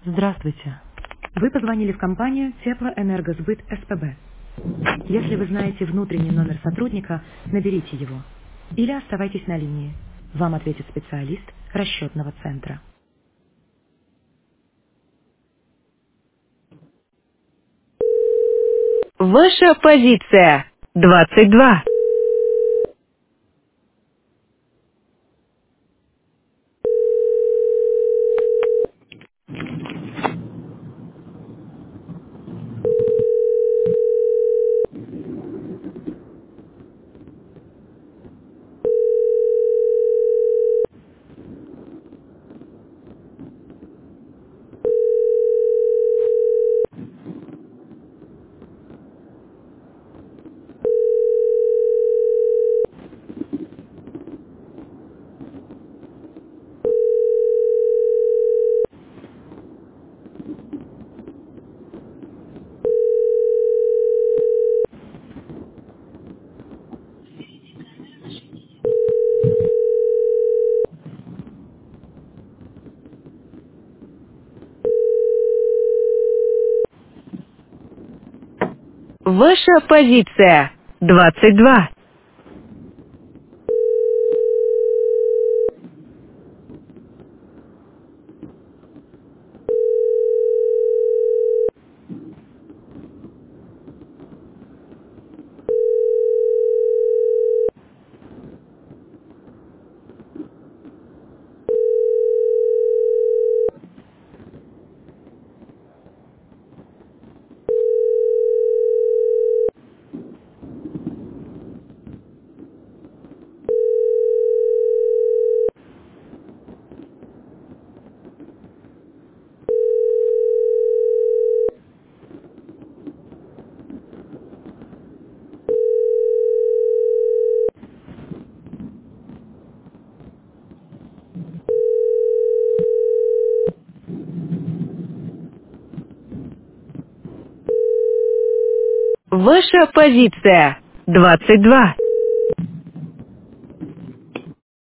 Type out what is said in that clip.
Здравствуйте. Вы позвонили в компанию Теплоэнергосбыт СПБ. Если вы знаете внутренний номер сотрудника, наберите его. Или оставайтесь на линии. Вам ответит специалист расчетного центра. Ваша позиция 22. Ваша позиция 22. Ваша позиция 22.